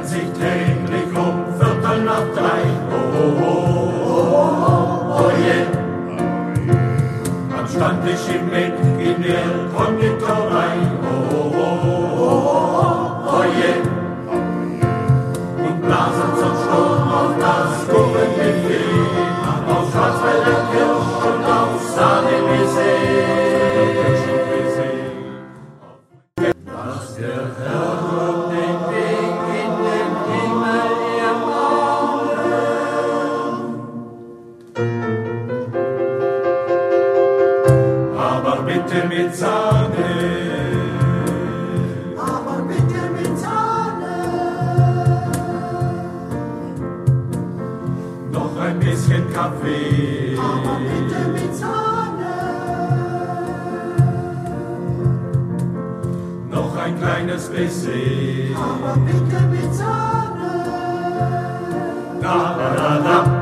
treffen sich täglich um 2:45. Oh, oh, oh, oh, oh, yeah. Am Stammtisch im Eck in der Konditorei. Oh, oh, oh, oh, oh, yeah. Und blasen zum Sturm auf das Kuchenbuffet, auf Schwarzwälder Kirsch und auf Sahne-Baiser. Dass der Herr den Weg in den Himmel ermahnen. Aber bitte mit Sahne. Aber bitte mit Sahne. Noch ein bisschen Kaffee. Aber bitte mit Sahne. Noch ein kleines Baiser. Aber bitte mit Sahne. Da, da, da, da.